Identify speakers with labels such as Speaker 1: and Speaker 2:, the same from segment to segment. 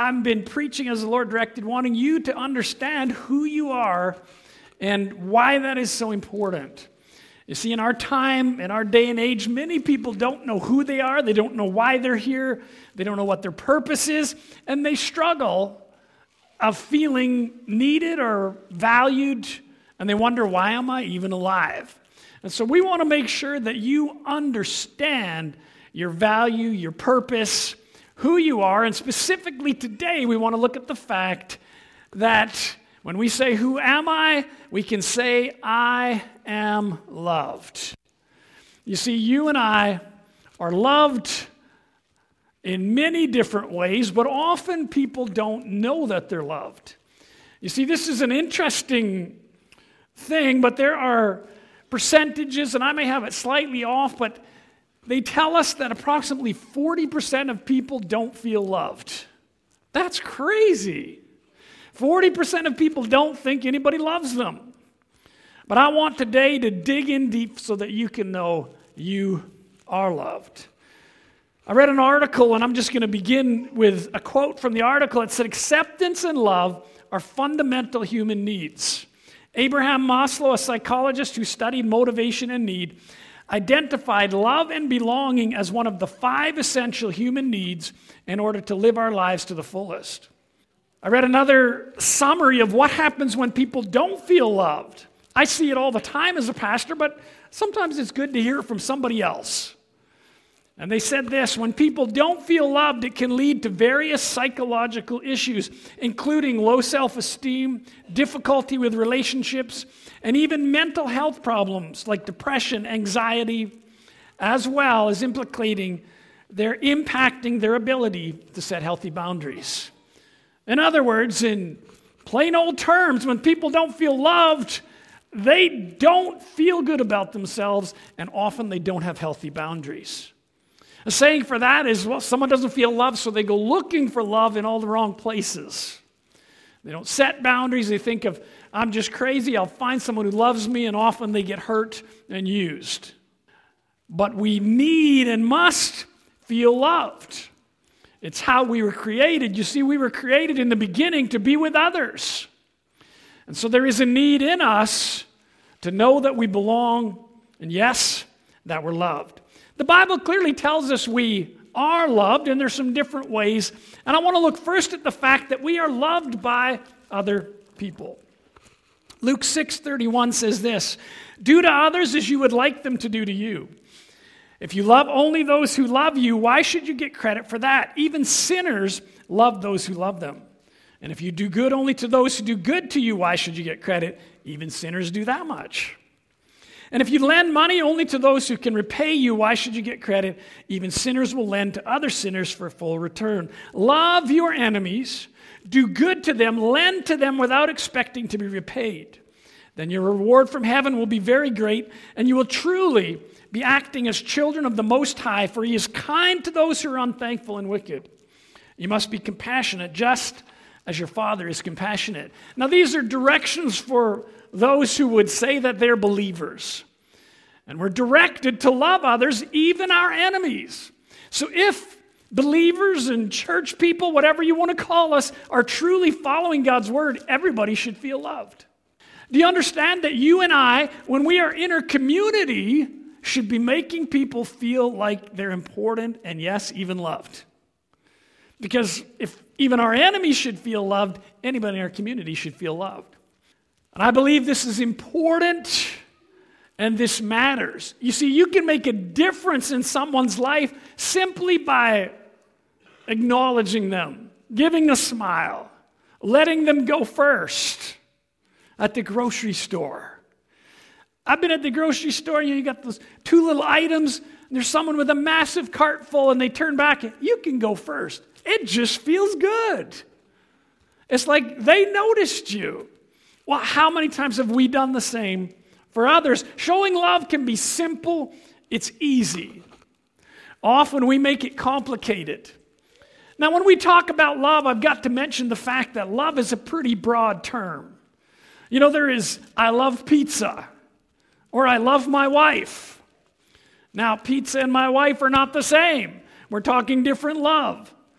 Speaker 1: I've been preaching as the Lord directed, wanting you to understand who you are and why that is so important. You see, in our time, in our day and age, many people don't know who they are. They don't know why they're here. They don't know what their purpose is. And they struggle of feeling needed or valued. And they wonder, why am I even alive? And so we want to make sure that you understand your value, your purpose, who you are. And specifically today, we want to look at the fact that when we say, who am I? We can say, I am loved. You see, you and I are loved in many different ways, but often people don't know that they're loved. You see, this is an interesting thing, but there are percentages, and I may have it slightly off, but they tell us that approximately 40% of people don't feel loved. That's crazy. 40% of people don't think anybody loves them. But I want today to dig in deep so that you can know you are loved. I read an article, and I'm just going to begin with a quote from the article. It said, acceptance and love are fundamental human needs. Abraham Maslow, a psychologist who studied motivation and need, identified love and belonging as one of the 5 essential human needs in order to live our lives to the fullest. I read another summary of what happens when people don't feel loved. I see it all the time as a pastor, but sometimes it's good to hear it from somebody else. And they said this, when people don't feel loved, it can lead to various psychological issues, including low self-esteem, difficulty with relationships, and even mental health problems like depression, anxiety, as well as impacting their ability to set healthy boundaries. In other words, in plain old terms, when people don't feel loved, they don't feel good about themselves, and often they don't have healthy boundaries. A saying for that is, well, someone doesn't feel loved, so they go looking for love in all the wrong places. They don't set boundaries. They think of, I'm just crazy, I'll find someone who loves me, and often they get hurt and used. But we need and must feel loved. It's how we were created. You see, we were created in the beginning to be with others. And so there is a need in us to know that we belong, and yes, that we're loved. The Bible clearly tells us we are loved, and there's some different ways. And I want to look first at the fact that we are loved by other people. Luke 6:31 says this, do to others as you would like them to do to you. If you love only those who love you, why should you get credit for that? Even sinners love those who love them. And if you do good only to those who do good to you, why should you get credit? Even sinners do that much. And if you lend money only to those who can repay you, why should you get credit? Even sinners will lend to other sinners for full return. Love your enemies, do good to them, lend to them without expecting to be repaid. Then your reward from heaven will be very great, and you will truly be acting as children of the Most High, for He is kind to those who are unthankful and wicked. You must be compassionate, just as your Father is compassionate. Now, these are directions for those who would say that they're believers. And we're directed to love others, even our enemies. So if believers and church people, whatever you want to call us, are truly following God's word, everybody should feel loved. Do you understand that you and I, when we are in our community, should be making people feel like they're important and, yes, even loved? Because if even our enemies should feel loved, anybody in our community should feel loved. And I believe this is important and this matters. You see, you can make a difference in someone's life simply by acknowledging them, giving a smile, letting them go first at the grocery store. I've been at the grocery store, you got those 2 little items, and there's someone with a massive cart full, and they turn back, and you can go first. It just feels good. It's like they noticed you. Well, how many times have we done the same for others? Showing love can be simple. It's easy. Often we make it complicated. Now, when we talk about love, I've got to mention the fact that love is a pretty broad term. You know, there is, I love pizza, or I love my wife. Now, pizza and my wife are not the same. We're talking different love.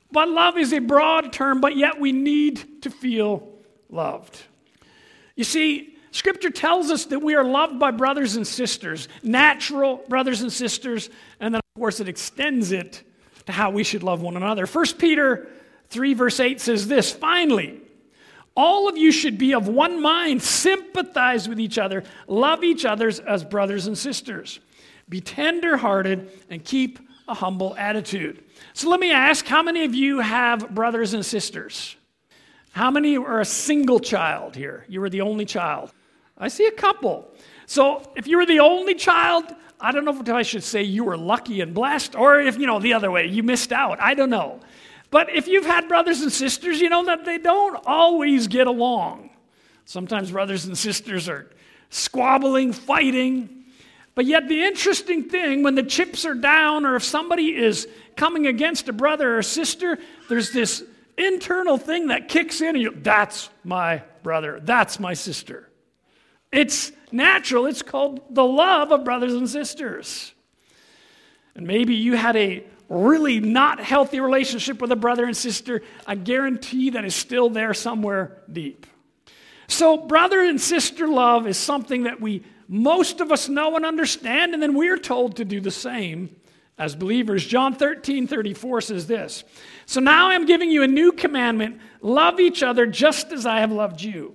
Speaker 1: But love is a broad term, but yet we need to feel loved. You see, Scripture tells us that we are loved by brothers and sisters, natural brothers and sisters, and then, of course, it extends it to how we should love one another. 1 Peter 3, verse 8 says this, "Finally, all of you should be of one mind, sympathize with each other, love each other as brothers and sisters. Be tender-hearted and keep a humble attitude." So let me ask, how many of you have brothers and sisters? How many are a single child here? You were the only child. I see a couple. So if you were the only child, I don't know if I should say you were lucky and blessed, or if, the other way, you missed out. I don't know. But if you've had brothers and sisters, you know that they don't always get along. Sometimes brothers and sisters are squabbling, fighting. But yet the interesting thing, when the chips are down, or if somebody is coming against a brother or sister, there's this internal thing that kicks in, and that's my brother, that's my sister. It's natural. It's called the love of brothers and sisters. And maybe you had a really not healthy relationship with a brother and sister. I guarantee that is still there somewhere deep. So brother and sister love is something that most of us know and understand, and then we're told to do the same as believers. John 13:34 says this, "So now I'm giving you a new commandment, love each other just as I have loved you.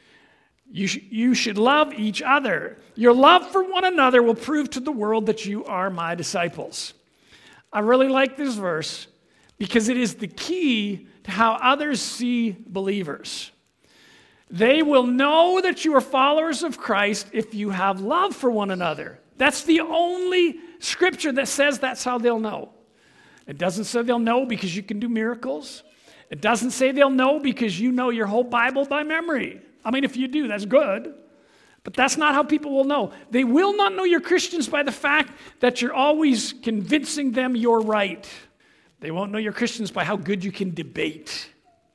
Speaker 1: You should love each other. Your love for one another will prove to the world that you are my disciples." I really like this verse because it is the key to how others see believers. They will know that you are followers of Christ if you have love for one another. That's the only scripture that says that's how they'll know. It doesn't say they'll know because you can do miracles. It doesn't say they'll know because you know your whole Bible by memory. I mean, if you do, that's good. But that's not how people will know. They will not know you're Christians by the fact that you're always convincing them you're right. They won't know you're Christians by how good you can debate.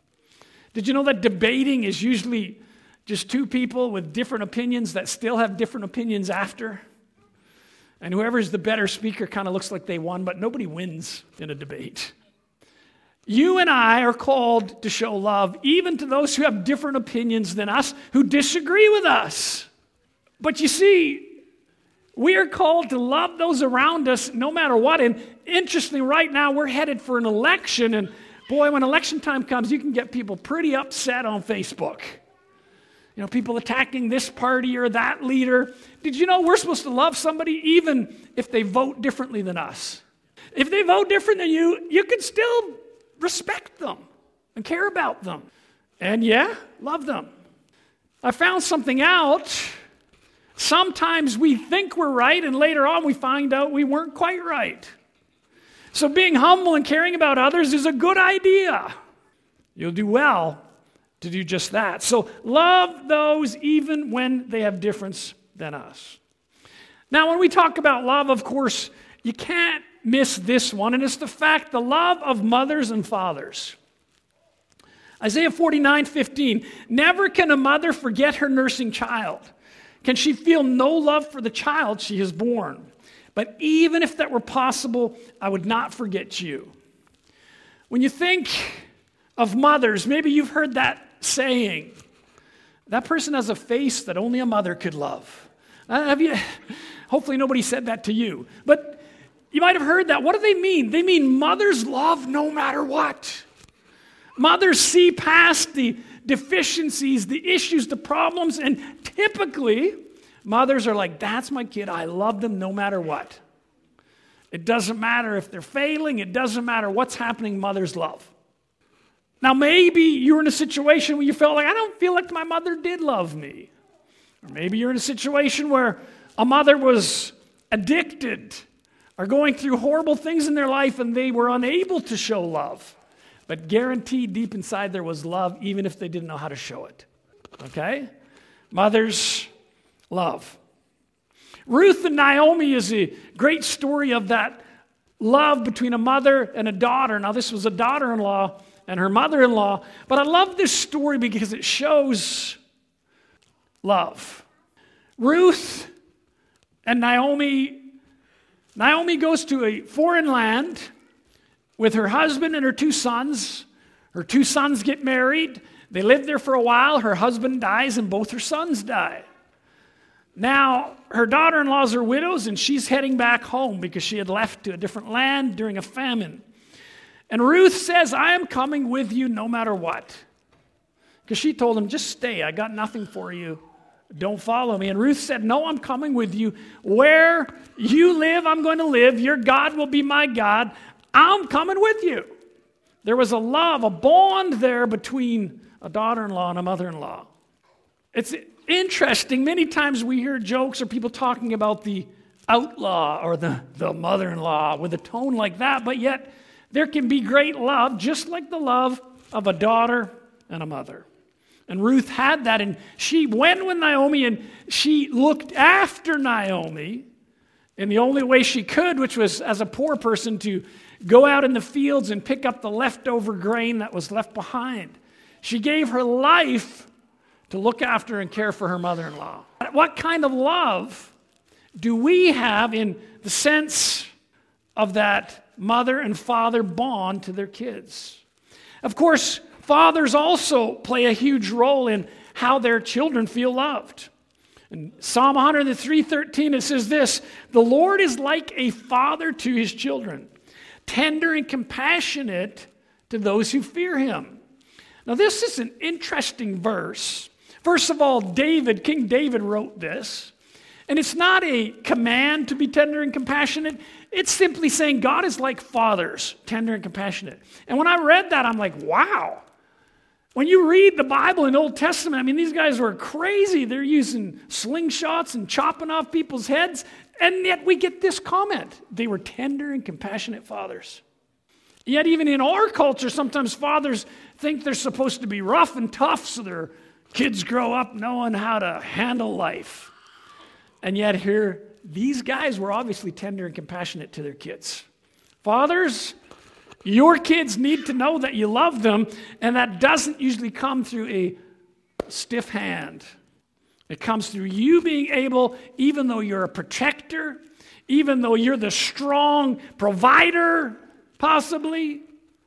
Speaker 1: Did you know that debating is usually just two people with different opinions that still have different opinions after? And whoever's the better speaker kind of looks like they won, but nobody wins in a debate. You and I are called to show love even to those who have different opinions than us, who disagree with us. But you see, we are called to love those around us no matter what. And interestingly, right now we're headed for an election. And boy, when election time comes, you can get people pretty upset on Facebook. People attacking this party or that leader. Did you know we're supposed to love somebody even if they vote differently than us? If they vote different than you, you can still respect them and care about them. And love them. I found something out. Sometimes we think we're right, and later on we find out we weren't quite right. So being humble and caring about others is a good idea. You'll do well to do just that. So love those even when they have difference than us. Now, when we talk about love, of course, you can't miss this one, and it's the love of mothers and fathers. Isaiah 49:15, "Never can a mother forget her nursing child. Can she feel no love for the child she has born? But even if that were possible, I would not forget you." When you think of mothers, maybe you've heard that saying, "That person has a face that only a mother could love." Hopefully nobody said that to you. But you might have heard that. What do they mean? They mean mothers love no matter what. Mothers see past the deficiencies, the issues, the problems, and typically mothers are like, "That's my kid. I love them no matter what." It doesn't matter if they're failing. It doesn't matter what's happening. Mothers love. Now, maybe you're in a situation where you felt like, "I don't feel like my mother did love me." Or maybe you're in a situation where a mother was addicted or going through horrible things in their life and they were unable to show love. But guaranteed deep inside there was love even if they didn't know how to show it. Okay? Mothers love. Ruth and Naomi is a great story of that love between a mother and a daughter. Now, this was a daughter-in-law and her mother-in-law. But I love this story because it shows love. Ruth and Naomi goes to a foreign land, with her husband and her two sons. Her two sons get married. They live there for a while. Her husband dies, and both her sons die. Now, her daughter-in-laws are widows, and she's heading back home because she had left to a different land during a famine. And Ruth says, I am coming with you no matter what. Because she told him, just stay. I got nothing for you. Don't follow me. And Ruth said, no, I'm coming with you. Where you live, I'm going to live. Your God will be my God. I'm coming with you. There was a love, a bond there between a daughter-in-law and a mother-in-law. It's interesting. Many times we hear jokes or people talking about the outlaw or the mother-in-law with a tone like that, but yet there can be great love, just like the love of a daughter and a mother. And Ruth had that, and she went with Naomi, and she looked after Naomi in the only way she could, which was as a poor person to go out in the fields and pick up the leftover grain that was left behind. She gave her life to look after and care for her mother-in-law. What kind of love do we have in the sense of that mother and father bond to their kids? Of course, fathers also play a huge role in how their children feel loved. In Psalm 103:13, it says this, the Lord is like a father to his children, tender and compassionate to those who fear him. Now, this is an interesting verse. First of all, King David wrote this, and it's not a command to be tender and compassionate. It's simply saying God is like fathers, tender and compassionate. And when I read that, I'm like, wow. When you read the Bible in the Old Testament, I mean, these guys were crazy. They're using slingshots and chopping off people's heads, and yet we get this comment. They were tender and compassionate fathers. Yet even in our culture, sometimes fathers think they're supposed to be rough and tough so their kids grow up knowing how to handle life. And yet here, these guys were obviously tender and compassionate to their kids. Fathers, your kids need to know that you love them, and that doesn't usually come through a stiff hand. It comes through you being able, even though you're a protector, even though you're the strong provider, possibly,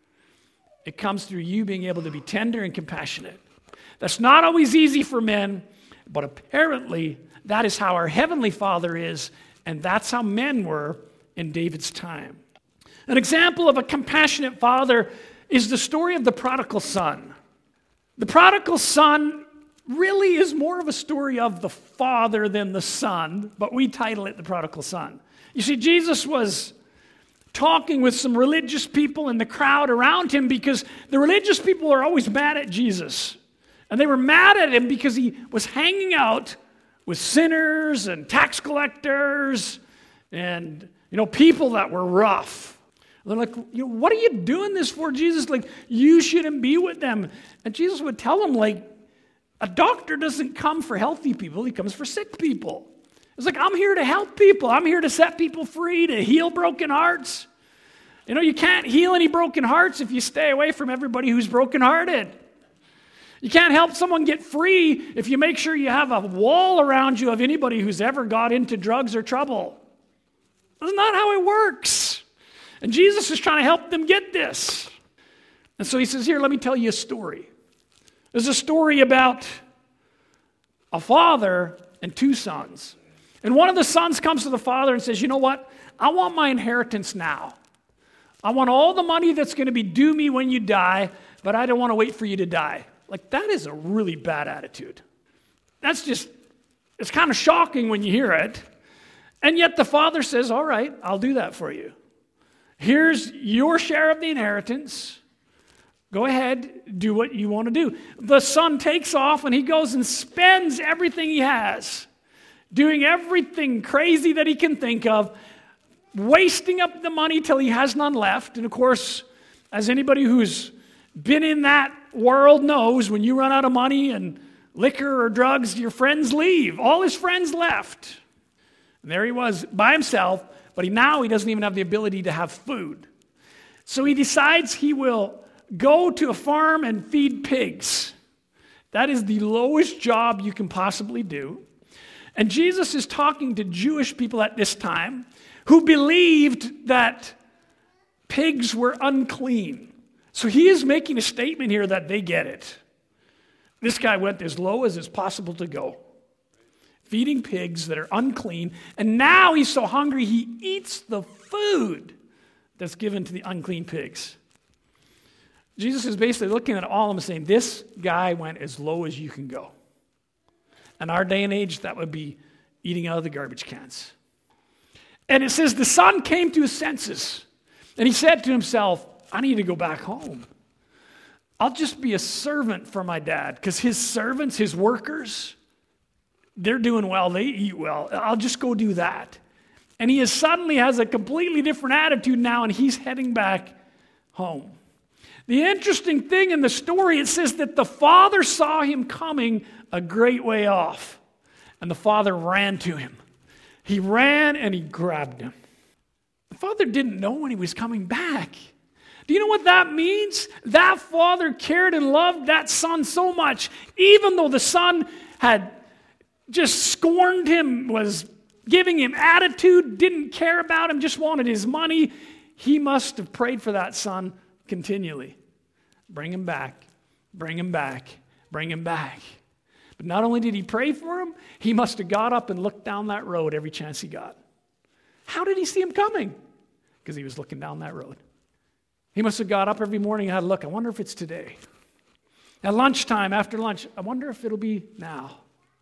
Speaker 1: it comes through you being able to be tender and compassionate. That's not always easy for men, but apparently that is how our Heavenly Father is, and that's how men were in David's time. An example of a compassionate father is the story of the prodigal son. The prodigal son really is more of a story of the father than the son, but we title it the prodigal son. You see, Jesus was talking with some religious people in the crowd around him because the religious people are always mad at Jesus. And they were mad at him because he was hanging out with sinners and tax collectors and, people that were rough. They're like, what are you doing this for, Jesus? Like, you shouldn't be with them. And Jesus would tell them, like, a doctor doesn't come for healthy people. He comes for sick people. It's like, I'm here to help people. I'm here to set people free, to heal broken hearts. You can't heal any broken hearts if you stay away from everybody who's brokenhearted. You can't help someone get free if you make sure you have a wall around you of anybody who's ever got into drugs or trouble. That's not how it works. And Jesus is trying to help them get this. And so he says, here, let me tell you a story. There's a story about a father and two sons. And one of the sons comes to the father and says, you know what? I want my inheritance now. I want all the money that's going to be due me when you die, but I don't want to wait for you to die. Like, that is a really bad attitude. It's kind of shocking when you hear it. And yet the father says, all right, I'll do that for you. Here's your share of the inheritance. Go ahead, do what you want to do. The son takes off and he goes and spends everything he has, doing everything crazy that he can think of, wasting up the money till he has none left. And of course, as anybody who's been in that world knows, when you run out of money and liquor or drugs, your friends leave. All his friends left. And there he was by himself, but now he doesn't even have the ability to have food. So he decides he will go to a farm and feed pigs. That is the lowest job you can possibly do. And Jesus is talking to Jewish people at this time who believed that Pigs were unclean. So he is making a statement here that they get it. This guy went as low as it's possible to go, feeding pigs that are unclean, and now he's so hungry he eats the food that's given to the unclean pigs. Jesus is basically looking at all of them and saying, this guy went as low as you can go. In our day and age, that would be eating out of the garbage cans. And it says the son came to his senses, and he said to himself, I need to go back home. I'll just be a servant for my dad, because his servants, his workers, they're doing well, they eat well. I'll just go do that. And he suddenly has a completely different attitude now, and he's heading back home. The interesting thing in the story, it says that the father saw him coming a great way off, and the father ran to him. He ran and he grabbed him. The father didn't know when he was coming back. Do you know what that means? That father cared and loved that son so much, even though the son had just scorned him, was giving him attitude, didn't care about him, just wanted his money. He must have prayed for that son continually. Bring him back, bring him back, bring him back. But not only did he pray for him, he must have got up and looked down that road every chance he got. How did he see him coming? Because he was looking down that road. He must have got up every morning and had a look. I wonder if it's today. At lunchtime, after lunch, I wonder if it'll be now.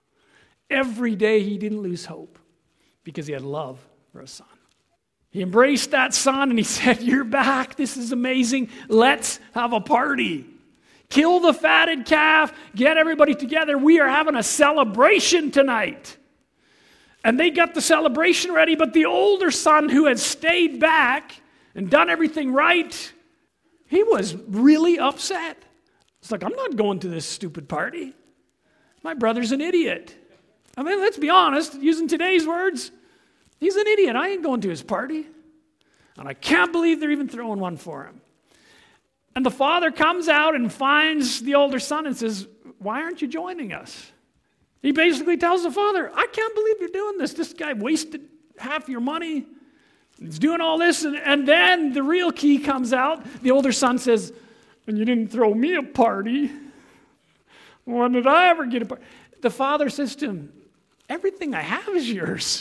Speaker 1: Every day he didn't lose hope because he had love for his son. He embraced that son and he said, you're back. This is amazing. Let's have a party. Kill the fatted calf. Get everybody together. We are having a celebration tonight. And they got the celebration ready, but the older son who had stayed back and done everything right, he was really upset. It's like, I'm not going to this stupid party. My brother's an idiot. I mean, let's be honest, using today's words, he's an idiot. I ain't going to his party. And I can't believe they're even throwing one for him. And the father comes out and finds the older son and says, why aren't you joining us? He basically tells the father, I can't believe you're doing this. This guy wasted half your money. He's doing all this. And then the real key comes out. The older son says, and you didn't throw me a party. When did I ever get a party? The father says to him, everything I have is yours.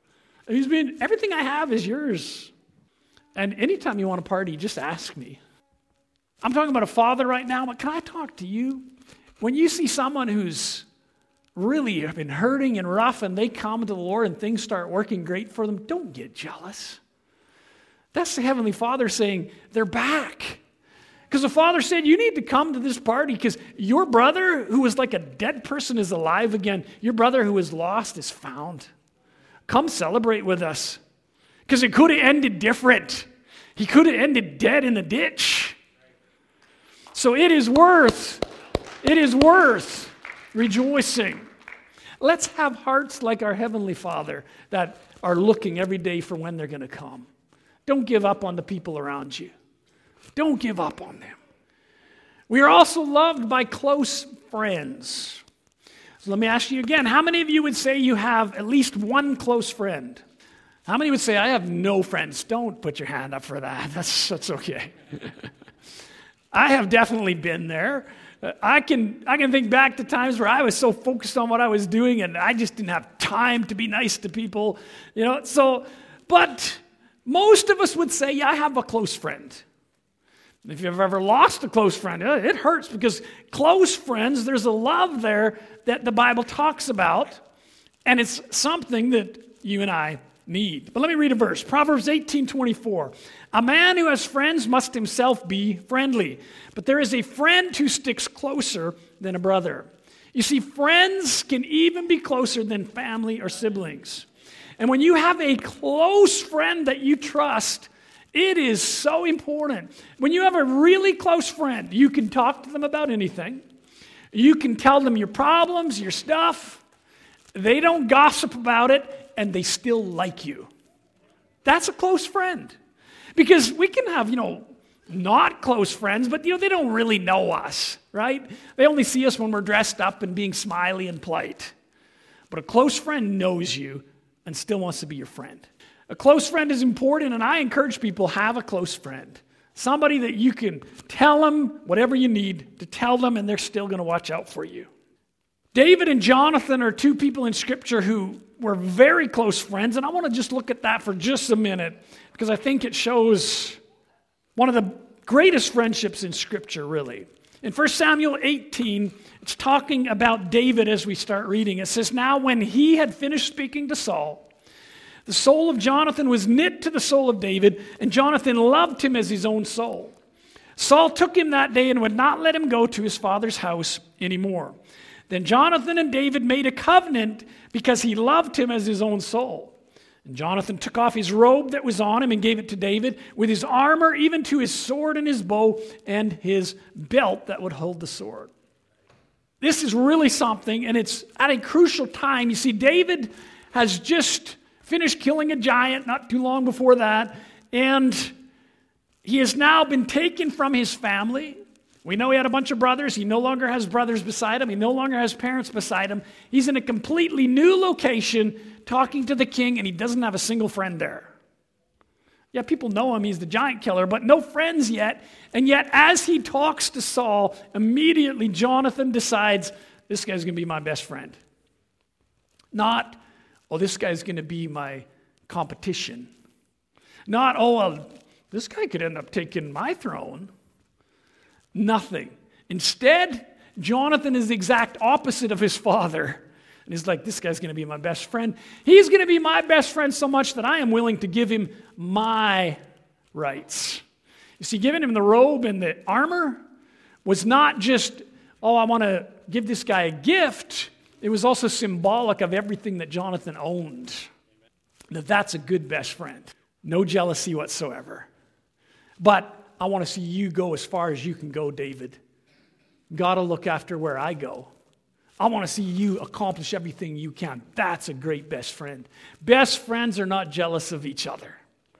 Speaker 1: Everything I have is yours. And anytime you want a party, just ask me. I'm talking about a father right now, but can I talk to you? When you see someone who's really been hurting and rough and they come to the Lord and things start working great for them, don't get jealous. That's the Heavenly Father saying, they're back. Because the Father said, you need to come to this party because your brother who was like a dead person is alive again. Your brother who was lost is found. Come celebrate with us. Because it could have ended different. He could have ended dead in a ditch. So it is worth rejoicing. Let's have hearts like our Heavenly Father that are looking every day for when they're going to come. Don't give up on the people around you. Don't give up on them. We are also loved by close friends. So let me ask you again, how many of you would say you have at least one close friend? How many would say, I have no friends? Don't put your hand up for that. That's okay. I have definitely been there. I can think back to times where I was so focused on what I was doing and I just didn't have time to be nice to people. But most of us would say, yeah, I have a close friend. If you've ever lost a close friend, it hurts because close friends, there's a love there that the Bible talks about, and it's something that you and I need. But let me read a verse. Proverbs 18:24. A man who has friends must himself be friendly, but there is a friend who sticks closer than a brother. You see, friends can even be closer than family or siblings. And when you have a close friend that you trust, it is so important. When you have a really close friend, you can talk to them about anything. You can tell them your problems, your stuff. They don't gossip about it, and they still like you. That's a close friend. Because we can have, not close friends, but, they don't really know us, right? They only see us when we're dressed up and being smiley and polite. But a close friend knows you and still wants to be your friend. A close friend is important, and I encourage people, have a close friend. Somebody that you can tell them whatever you need to tell them, and they're still going to watch out for you. David and Jonathan are two people in Scripture who were very close friends, and I want to just look at that for just a minute because I think it shows one of the greatest friendships in Scripture, really. In 1 Samuel 18, it's talking about David as we start reading. It says, "Now when he had finished speaking to Saul, the soul of Jonathan was knit to the soul of David, and Jonathan loved him as his own soul. Saul took him that day and would not let him go to his father's house anymore. Then Jonathan and David made a covenant because he loved him as his own soul. And Jonathan took off his robe that was on him and gave it to David, with his armor, even to his sword and his bow and his belt that would hold the sword." This is really something, and it's at a crucial time. You see, David has just finished killing a giant not too long before that, and he has now been taken from his family. We know he had a bunch of brothers. He no longer has brothers beside him. He no longer has parents beside him. He's in a completely new location talking to the king, and he doesn't have a single friend there. Yeah, people know him. He's the giant killer, but no friends yet. And yet, as he talks to Saul, immediately Jonathan decides, this guy's going to be my best friend. Not, oh, this guy's going to be my competition. Not, oh, well, this guy could end up taking my throne. Nothing. Instead, Jonathan is the exact opposite of his father. And he's like, this guy's going to be my best friend. He's going to be my best friend so much that I am willing to give him my rights. You see, giving him the robe and the armor was not just, oh, I want to give this guy a gift. It was also symbolic of everything that Jonathan owned. Now, that's a good best friend. No jealousy whatsoever. But I want to see you go as far as you can go, David. God will look after where I go. I want to see you accomplish everything you can. That's a great best friend. Best friends are not jealous of each other.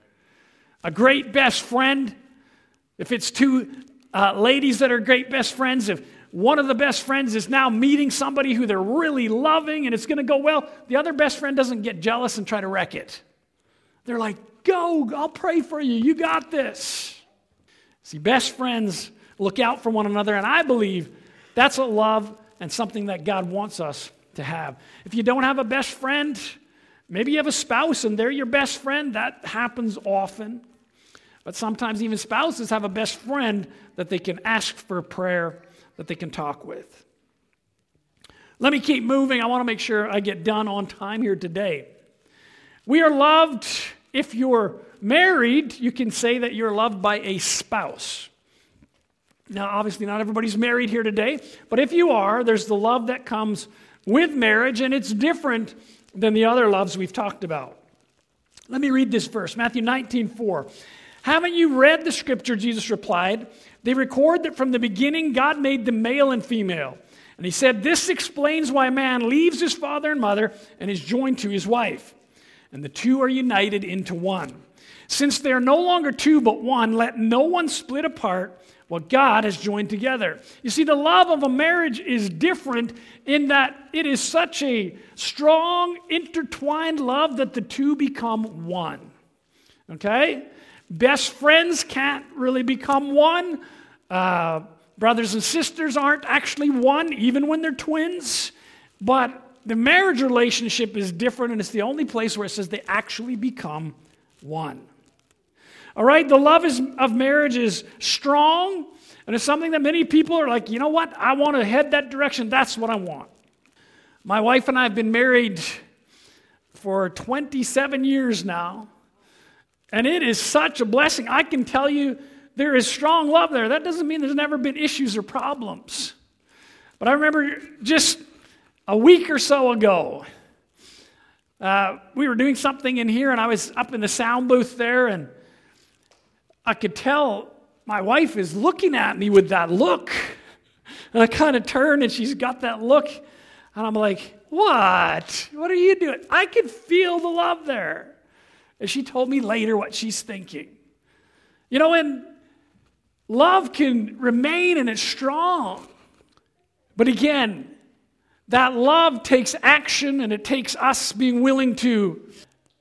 Speaker 1: A great best friend, if it's two ladies that are great best friends, if one of the best friends is now meeting somebody who they're really loving and it's going to go well, the other best friend doesn't get jealous and try to wreck it. They're like, go, I'll pray for you. You got this. See, best friends look out for one another, and I believe that's a love and something that God wants us to have. If you don't have a best friend, maybe you have a spouse and they're your best friend. That happens often. But sometimes even spouses have a best friend that they can ask for prayer, that they can talk with. Let me keep moving. I want to make sure I get done on time here today. We are loved. If you're married, you can say that you're loved by a spouse. Now, obviously, not everybody's married here today, but if you are, there's the love that comes with marriage, and it's different than the other loves we've talked about. Let me read this verse, Matthew 19:4. "Haven't you read the scripture?" Jesus replied. "They record that from the beginning God made them male and female. And he said, this explains why a man leaves his father and mother and is joined to his wife. And the two are united into one. Since they are no longer two but one, let no one split apart what God has joined together." You see, the love of a marriage is different in that it is such a strong, intertwined love that the two become one. Okay? Best friends can't really become one. Brothers and sisters aren't actually one, even when they're twins. But the marriage relationship is different, and it's the only place where it says they actually become one. All right, the love of marriage is strong, and it's something that many people are like, you know what, I want to head that direction. That's what I want. My wife and I have been married for 27 years now, and it is such a blessing. I can tell you there is strong love there. That doesn't mean there's never been issues or problems. But I remember just a week or so ago, we were doing something in here, and I was up in the sound booth there, and I could tell my wife is looking at me with that look. And I kind of turn, and she's got that look, and I'm like, what? What are you doing? I could feel the love there. And she told me later what she's thinking. You know, and love can remain, and it's strong. But again, that love takes action, and it takes us being willing to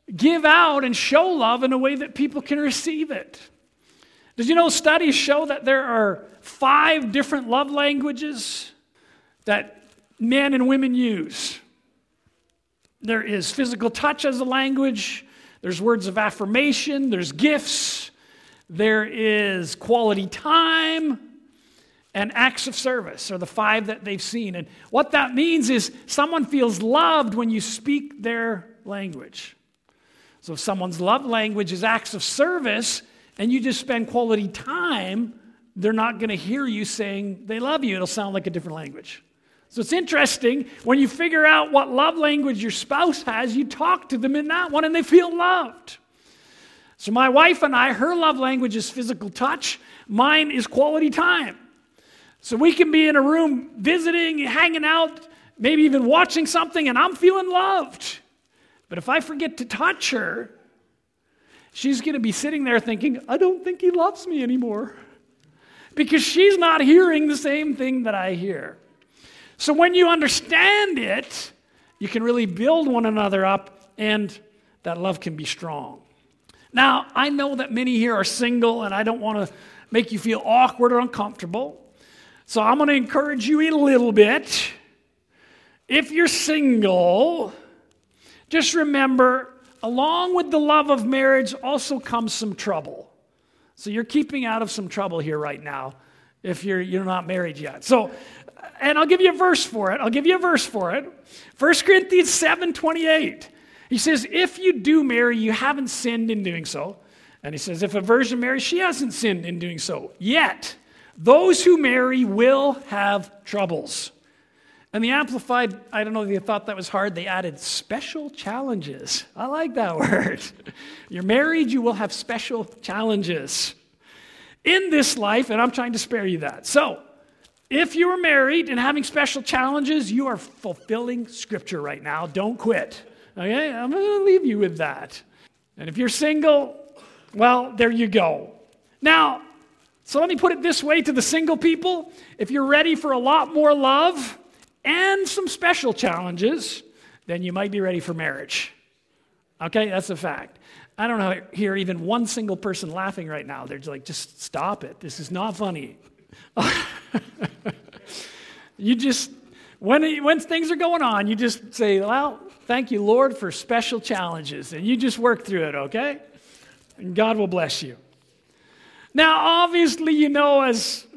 Speaker 1: give out and show love in a way that people can receive it. Did you know studies show that there are 5 different love languages that men and women use? There is physical touch as a language. There's words of affirmation. There's gifts. There is quality time. And acts of service are the 5 that they've seen. And what that means is someone feels loved when you speak their language. So if someone's love language is acts of service, and you just spend quality time, they're not going to hear you saying they love you. It'll sound like a different language. So it's interesting, when you figure out what love language your spouse has, you talk to them in that one and they feel loved. So my wife and I, her love language is physical touch. Mine is quality time. So we can be in a room visiting, hanging out, maybe even watching something, and I'm feeling loved. But if I forget to touch her, she's going to be sitting there thinking, I don't think he loves me anymore. Because she's not hearing the same thing that I hear. So when you understand it, you can really build one another up, and that love can be strong. Now, I know that many here are single, and I don't want to make you feel awkward or uncomfortable. So I'm going to encourage you a little bit. If you're single, just remember, along with the love of marriage also comes some trouble. So you're keeping out of some trouble here right now if you're not married yet. So, and I'll give you a verse for it. 1 Corinthians 7:28. He says, if you do marry, you haven't sinned in doing so. And he says, if a virgin marries, she hasn't sinned in doing so. Yet, those who marry will have troubles. And the Amplified, I don't know if you thought that was hard, they added special challenges. I like that word. You're married, you will have special challenges in this life, and I'm trying to spare you that. So, if you are married and having special challenges, you are fulfilling Scripture right now. Don't quit. Okay? I'm going to leave you with that. And if you're single, well, there you go. Now, so let me put it this way to the single people. If you're ready for a lot more love and some special challenges, then you might be ready for marriage. Okay? That's a fact. I don't hear even one single person laughing right now. They're like, just stop it. This is not funny. You just, when things are going on, you just say, well, thank you, Lord, for special challenges. And you just work through it, okay? And God will bless you. Now, obviously, you know, as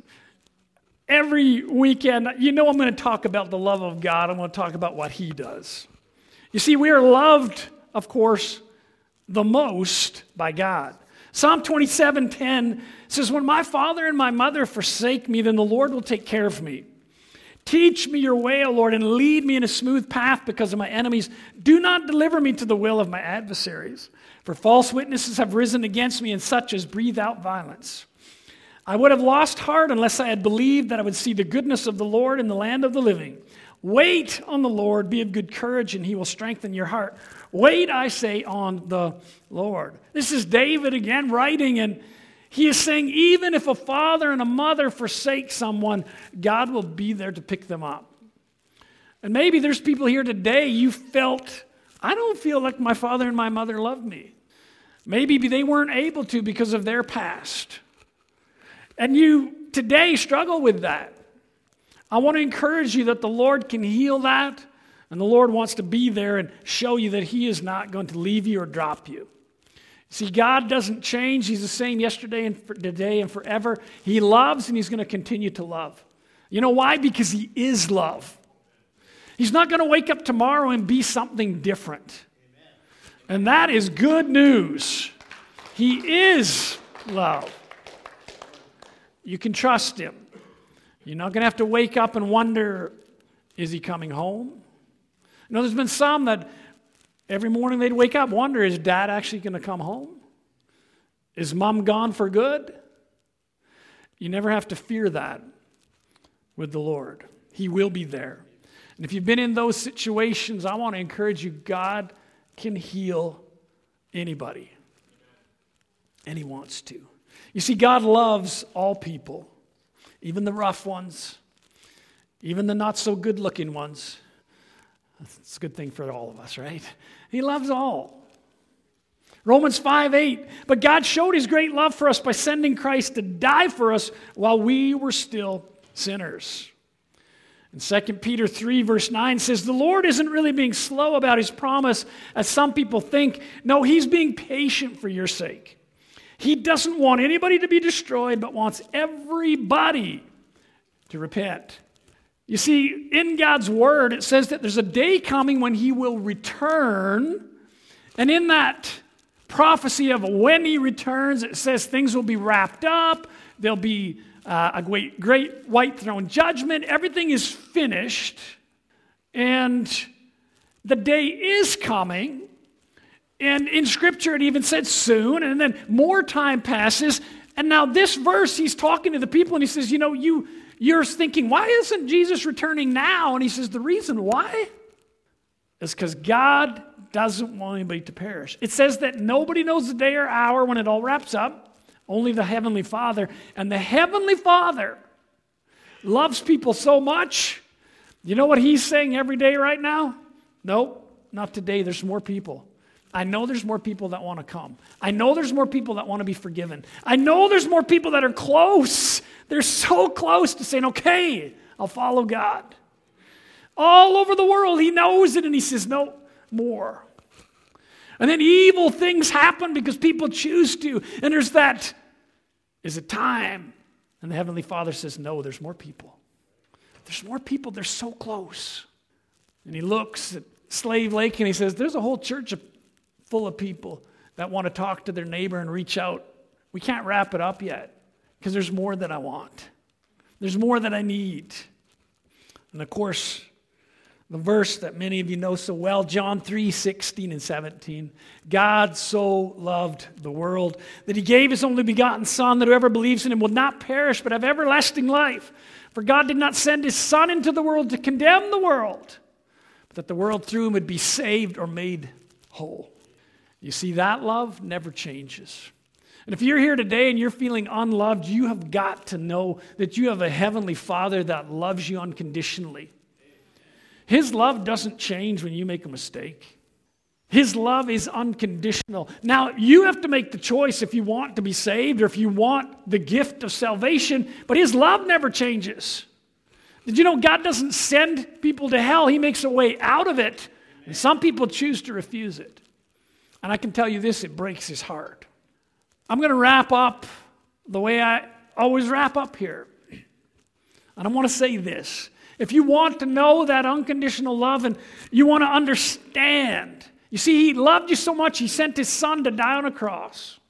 Speaker 1: every weekend, you know I'm going to talk about the love of God. I'm going to talk about what He does. You see, we are loved, of course, the most by God. Psalm 27:10 says, when my father and my mother forsake me, then the Lord will take care of me. Teach me your way, O Lord, and lead me in a smooth path because of my enemies. Do not deliver me to the will of my adversaries. For false witnesses have risen against me, and such as breathe out violence. I would have lost heart unless I had believed that I would see the goodness of the Lord in the land of the living. Wait on the Lord, be of good courage, and He will strengthen your heart. Wait, I say, on the Lord. This is David again writing, and he is saying, even if a father and a mother forsake someone, God will be there to pick them up. And maybe there's people here today, you felt, I don't feel like my father and my mother love me. Maybe they weren't able to because of their past. And you today struggle with that. I want to encourage you that the Lord can heal that, and the Lord wants to be there and show you that He is not going to leave you or drop you. See, God doesn't change. He's the same yesterday and today and forever. He loves, and He's going to continue to love. You know why? Because He is love. He's not going to wake up tomorrow and be something different. And that is good news. He is love. You can trust Him. You're not going to have to wake up and wonder, is He coming home? You know, there's been some that every morning they'd wake up, wonder, is Dad actually going to come home? Is Mom gone for good? You never have to fear that with the Lord. He will be there. And if you've been in those situations, I want to encourage you, God can heal anybody. And He wants to. You see, God loves all people, even the rough ones, even the not so good looking ones. It's a good thing for all of us, right? He loves all. Romans 5:8, but God showed his great love for us by sending Christ to die for us while we were still sinners. And 2 Peter 3 verse 9 says, the Lord isn't really being slow about his promise as some people think. No, he's being patient for your sake. He doesn't want anybody to be destroyed, but wants everybody to repent. You see, in God's word, it says that there's a day coming when he will return. And in that prophecy of when he returns, it says things will be wrapped up. There'll be a great white throne judgment. Everything is finished. And the day is coming. And in Scripture, it even said soon. And then more time passes. And now this verse, he's talking to the people and he says, you're thinking, why isn't Jesus returning now? And he says, the reason why is because God doesn't want anybody to perish. It says that nobody knows the day or hour when it all wraps up. Only the Heavenly Father. And the Heavenly Father loves people so much. You know what he's saying every day right now? Nope, not today. There's more people. I know there's more people that want to come. I know there's more people that want to be forgiven. I know there's more people that are close. They're so close to saying, okay, I'll follow God. All over the world, he knows it, and he says, no, more. And then evil things happen because people choose to. And there's that, is it time? And the Heavenly Father says, no, there's more people. There's more people. They're so close. And he looks at Slave Lake and he says, there's a whole church full of people that want to talk to their neighbor and reach out. We can't wrap it up yet because there's more that I want. There's more that I need. And of course, the verse that many of you know so well, John 3:16 and 17. God so loved the world that he gave his only begotten Son, that whoever believes in him will not perish but have everlasting life. For God did not send his Son into the world to condemn the world, but that the world through him would be saved or made whole. You see, that love never changes. And if you're here today and you're feeling unloved, you have got to know that you have a Heavenly Father that loves you unconditionally. His love doesn't change when you make a mistake. His love is unconditional. Now, you have to make the choice if you want to be saved or if you want the gift of salvation, but his love never changes. Did you know God doesn't send people to hell? He makes a way out of it, and some people choose to refuse it. And I can tell you this, it breaks his heart. I'm going to wrap up the way I always wrap up here. And I want to say this. If you want to know that unconditional love and you want to understand, you see, he loved you so much, he sent his Son to die on a cross.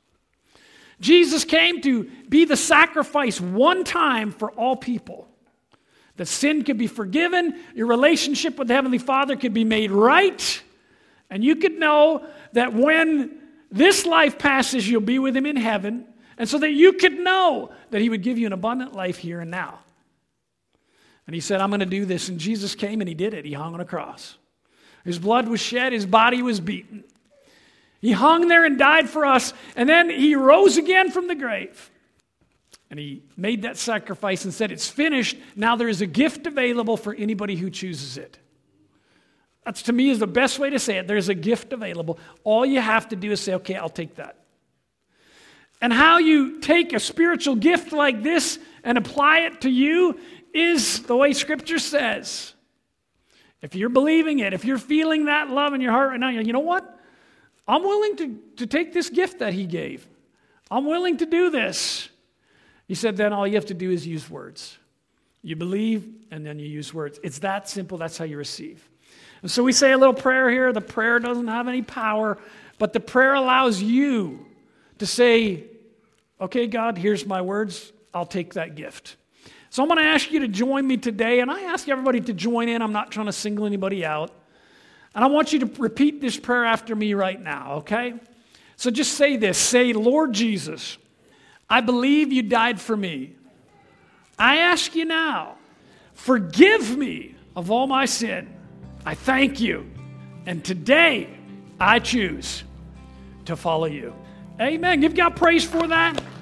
Speaker 1: Jesus came to be the sacrifice one time for all people. That sin could be forgiven, your relationship with the Heavenly Father could be made right, and you could know that when this life passes, you'll be with him in heaven, and so that you could know that he would give you an abundant life here and now. And he said, I'm going to do this. And Jesus came and he did it. He hung on a cross. His blood was shed. His body was beaten. He hung there and died for us. And then he rose again from the grave. And he made that sacrifice and said, it's finished. Now there is a gift available for anybody who chooses it. That's, to me, is the best way to say it. There's a gift available. All you have to do is say, okay, I'll take that. And how you take a spiritual gift like this and apply it to you is the way Scripture says. If you're believing it, if you're feeling that love in your heart right now, you know what? I'm willing to take this gift that he gave. I'm willing to do this. He said, then all you have to do is use words. You believe, and then you use words. It's that simple. That's how you receive. And so we say a little prayer here. The prayer doesn't have any power, but the prayer allows you to say, okay, God, here's my words. I'll take that gift. So I'm going to ask you to join me today, and I ask everybody to join in. I'm not trying to single anybody out. And I want you to repeat this prayer after me right now, okay? So just say this. Say, Lord Jesus, I believe you died for me. I ask you now, forgive me of all my sin. I thank you. And today, I choose to follow you. Amen. Give God praise for that.